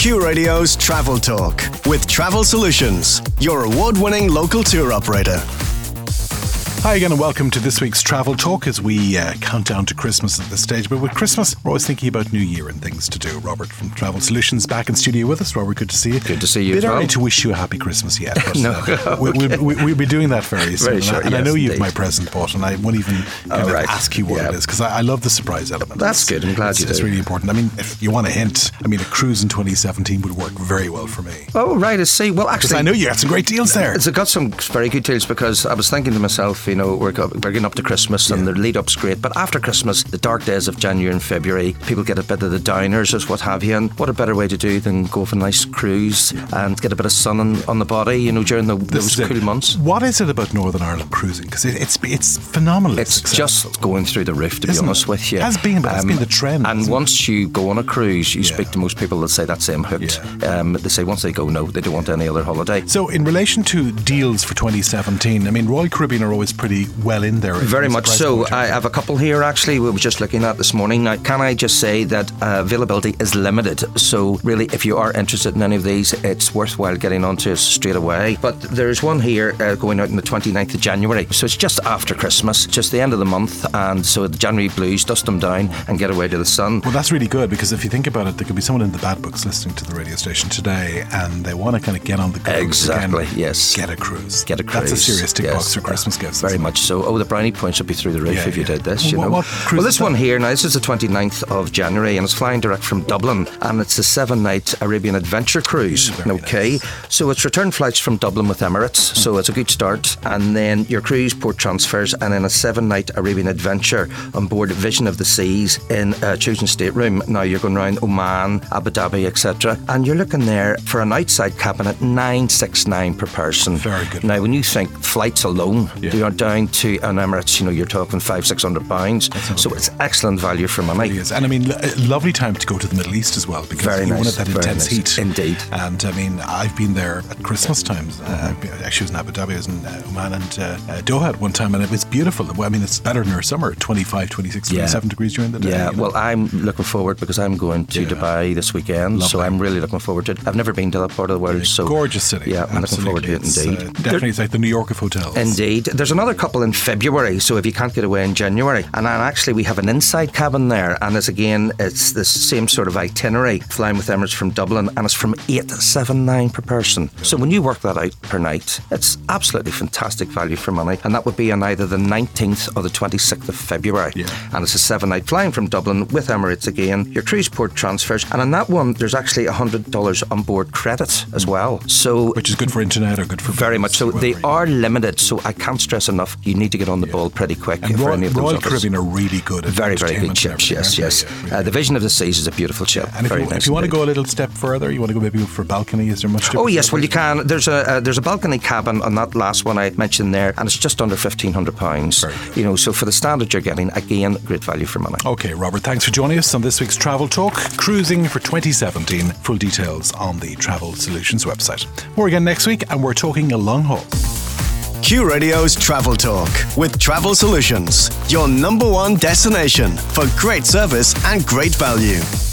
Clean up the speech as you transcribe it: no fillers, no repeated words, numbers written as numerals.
Q Radio's Travel Talk with Travel Solutions, your award-winning local tour operator. Hi again and welcome to this week's Travel Talk as we count down to Christmas at this stage. But with Christmas, we're always thinking about New Year and things to do. Robert from Travel Solutions back in studio with us. Robert, good to see you. Good to see you. Bit early to wish you a happy Christmas yet. But, no. We'll be doing that very soon. Very short, and yes, I know you've indeed. my present bought and I won't even ask you what it is because I love the surprise element. That's good. I'm glad you do. It's really important. I mean, if you want a hint, a cruise in 2017 would work very well for me. Oh, right. I see. Well, actually, because I know you have some great deals there. It's got some very good deals because I was thinking to myself, we're getting up to Christmas and the lead up's great, but after Christmas, the dark days of January and February, people get a bit of the downers as what have you, and what a better way to do than go for a nice cruise and get a bit of sun on the body, during those cool months. What is it about Northern Ireland cruising? Because it's phenomenal. It's just going through the roof, to be honest with you. It has been, but it's been the trend. And once you go on a cruise, you speak to most people that say that's them hooked. They say once they go, no, they don't want any other holiday. So in relation to deals for 2017, Royal Caribbean are always pretty well in there. Very much so. I have a couple here actually we were just looking at this morning. Now, can I just say that availability is limited, so really if you are interested in any of these, it's worthwhile getting onto it straight away. But there's one here going out on the 29th of January, so it's just after Christmas, just the end of the month, and so the January blues, dust them down and get away to the sun. Well, that's really good, because if you think about it, there could be someone in the bad books listening to the radio station today and they want to kind of get on the cruise. Exactly, again, yes. Get a cruise. That's a serious tick box for Christmas gifts. Very much so. Oh, the brownie points would be through the roof if you did this. What cruise well, this one here now, this is the 29th of January and it's flying direct from Dublin, and it's a 7-night Arabian Adventure cruise. Nice. So it's return flights from Dublin with Emirates, so it's a good start, and then your cruise, port transfers, and then a 7-night Arabian Adventure on board Vision of the Seas in a choosing stateroom. Now you're going around Oman, Abu Dhabi, etc., and you're looking there for an outside cabin at $969 per person. Very good. Now when you think flights alone, they are down to an Emirates, you're talking £500-600, so it's excellent value for money. It is. And lovely time to go to the Middle East as well, because very you nice, want that intense heat. Indeed. And I've been there at Christmas times. Actually, I was in Abu Dhabi, I was in Oman and Doha at one time, and it was beautiful. It's better than our summer, 25, 26, 27 degrees during the day. Yeah, well, I'm looking forward because I'm going to Dubai this weekend, so I'm really looking forward to it. I've never been to that part of the world, so gorgeous city. Yeah, I'm looking forward to it indeed. Definitely, it's like the New York of hotels. Indeed. There's another couple in February, so if you can't get away in January, and then actually we have an inside cabin there, and it's the same sort of itinerary, flying with Emirates from Dublin, and it's from $879 per person. So when you work that out per night, it's absolutely fantastic value for money, and that would be on either the 19th or the 26th of February. And it's a 7-night flying from Dublin with Emirates again, your cruise port transfers, and on that one there's actually $100 on board credit as well. So which is good for internet or good for very much so. They are limited, so I can't stress enough, you need to get on the ball pretty quick. And for any of those Royal Caribbean are really good at very good ships. Yes. The Vision of the Seas is a beautiful ship. And if you want to go a little step further, you want to go maybe for balcony, is there much difference? Oh yes, well you can. There's a balcony cabin on that last one I mentioned there, and it's just under £1,500. So for the standard you're getting, again, great value for money. Okay, Robert, thanks for joining us on this week's Travel Talk, cruising for 2017. Full details on the Travel Solutions website. More again next week, and we're talking a long haul. Q Radio's Travel Talk with Travel Solutions, your #1 destination for great service and great value.